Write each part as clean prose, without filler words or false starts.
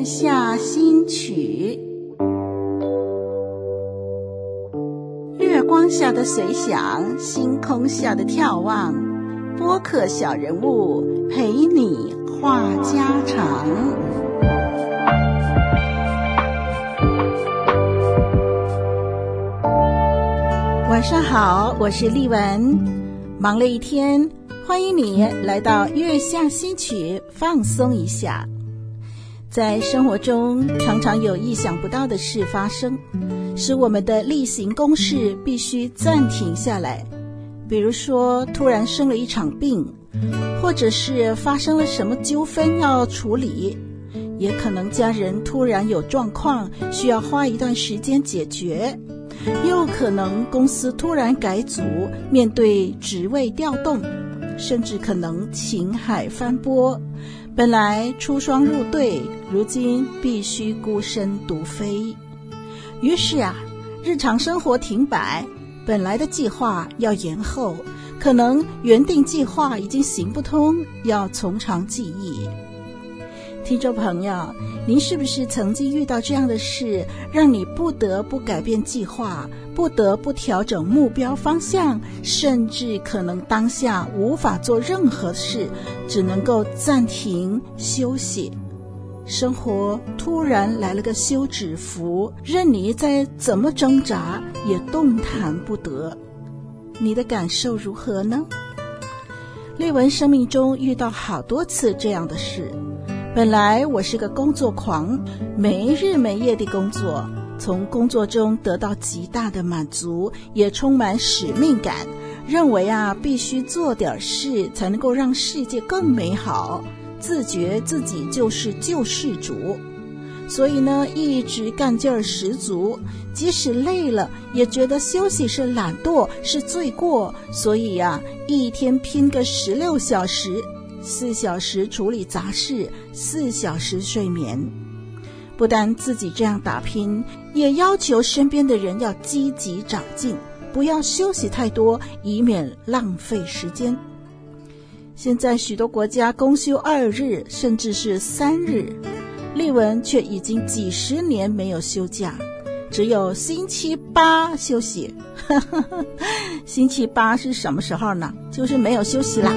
月下新曲。月光下的随想，星空下的眺望，播客小人物陪你话家常。晚上好，我是丽文。忙了一天，欢迎你来到月下新曲，放松一下。在生活中常常有意想不到的事发生，使我们的例行公事必须暂停下来。比如说突然生了一场病，或者是发生了什么纠纷要处理，也可能家人突然有状况需要花一段时间解决，又可能公司突然改组，面对职位调动，甚至可能情海翻波。本来出双入对，如今必须孤身独飞。于是日常生活停摆，本来的计划要延后，可能原定计划已经行不通，要从长计议。听众朋友，您是不是曾经遇到这样的事，让你不得不改变计划，不得不调整目标方向，甚至可能当下无法做任何事，只能够暂停休息？生活突然来了个休止符，任你再怎么挣扎也动弹不得。你的感受如何呢？丽文生命中遇到好多次这样的事。本来我是个工作狂，没日没夜地工作，从工作中得到极大的满足，也充满使命感，认为必须做点事才能够让世界更美好，自觉自己就是救世主。所以呢，一直干劲儿十足，即使累了也觉得休息是懒惰，是罪过。所以一天拼个16小时，4小时处理杂事，4小时睡眠。不但自己这样打拼，也要求身边的人要积极长进，不要休息太多，以免浪费时间。现在许多国家公休2日，甚至是3日，丽文却已经几十年没有休假，只有星期8休息。星期8是什么时候呢？就是没有休息啦。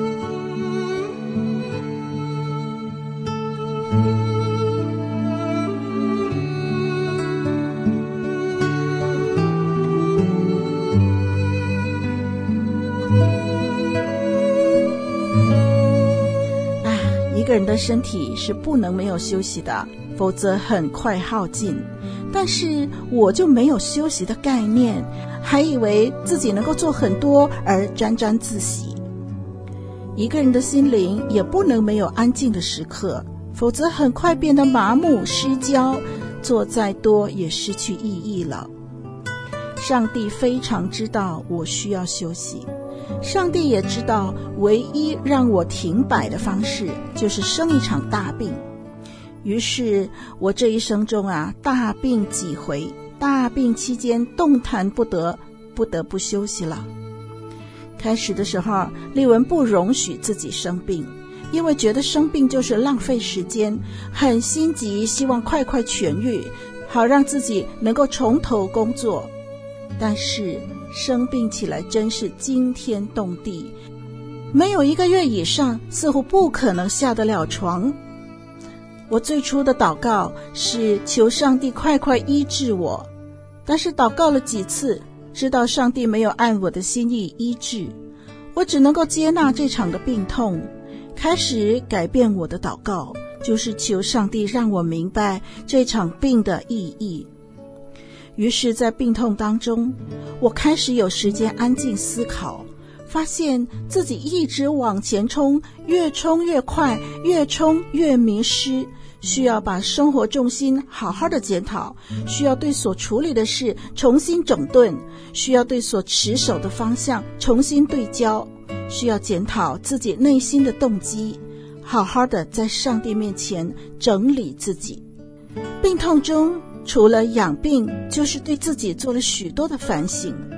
一个人的身体是不能没有休息的，否则很快耗尽。但是我就没有休息的概念，还以为自己能够做很多而沾沾自喜。一个人的心灵也不能没有安静的时刻，否则很快变得麻木失焦，做再多也失去意义了。上帝非常知道我需要休息，上帝也知道唯一让我停摆的方式就是生一场大病。于是我这一生中大病几回，大病期间动弹不得，不得不休息了。开始的时候，丽文不容许自己生病，因为觉得生病就是浪费时间，很心急，希望快快痊愈，好让自己能够从头工作。但是生病起来真是惊天动地，没有1个月以上，似乎不可能下得了床。我最初的祷告是求上帝快快医治我，但是祷告了几次，知道上帝没有按我的心意医治，我只能够接纳这场的病痛，开始改变我的祷告，就是求上帝让我明白这场病的意义。于是在病痛当中，我开始有时间安静思考，发现自己一直往前冲，越冲越快，越冲越迷失，需要把生活重心好好的检讨，需要对所处理的事重新整顿，需要对所持守的方向重新对焦，需要检讨自己内心的动机，好好的在上帝面前整理自己。病痛中除了养病，就是对自己做了许多的反省。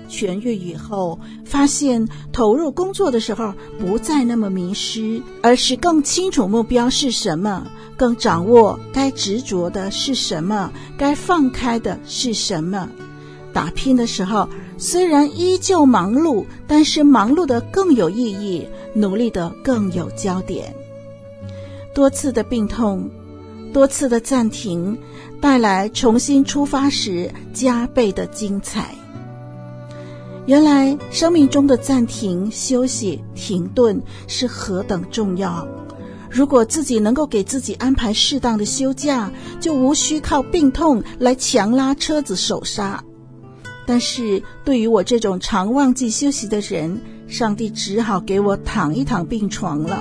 痊愈以后，发现投入工作的时候不再那么迷失，而是更清楚目标是什么，更掌握该执着的是什么，该放开的是什么。打拼的时候虽然依旧忙碌，但是忙碌的更有意义，努力的更有焦点。多次的病痛，多次的暂停，带来重新出发时加倍的精彩。原来生命中的暂停、休息、停顿是何等重要。如果自己能够给自己安排适当的休假，就无需靠病痛来强拉车子手刹。但是对于我这种常忘记休息的人，上帝只好给我躺一躺病床了。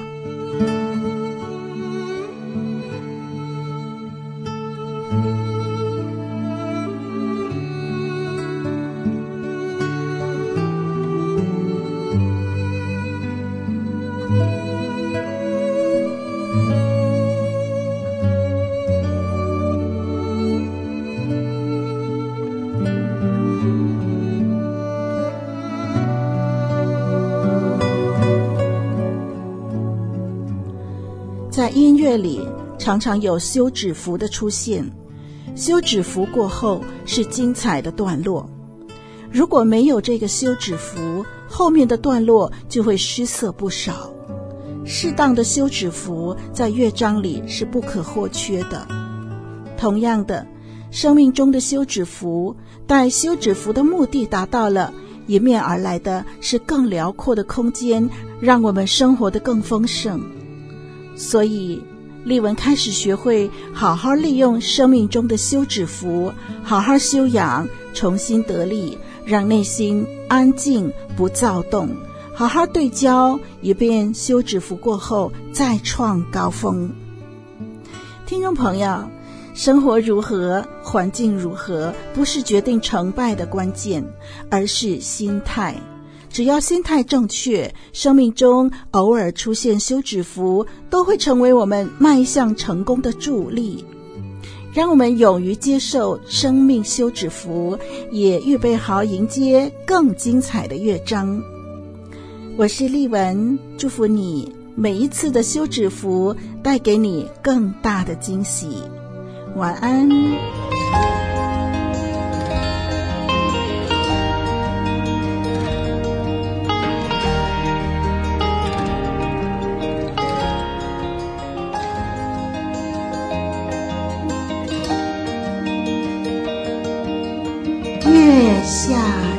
在音乐里常常有休止符的出现，休止符过后是精彩的段落。如果没有这个休止符，后面的段落就会失色不少。适当的休止符在乐章里是不可或缺的。同样的，生命中的休止符，待休止符的目的达到了，迎面而来的是更辽阔的空间，让我们生活得更丰盛。所以丽文开始学会好好利用生命中的休止符，好好休养，重新得力，让内心安静不躁动，好好对焦，以便休止符过后再创高峰。听众朋友，生活如何，环境如何，不是决定成败的关键，而是心态。只要心态正确，生命中偶尔出现休止符，都会成为我们迈向成功的助力。让我们勇于接受生命休止符，也预备好迎接更精彩的乐章。我是丽文，祝福你每一次的休止符带给你更大的惊喜。晚安。月下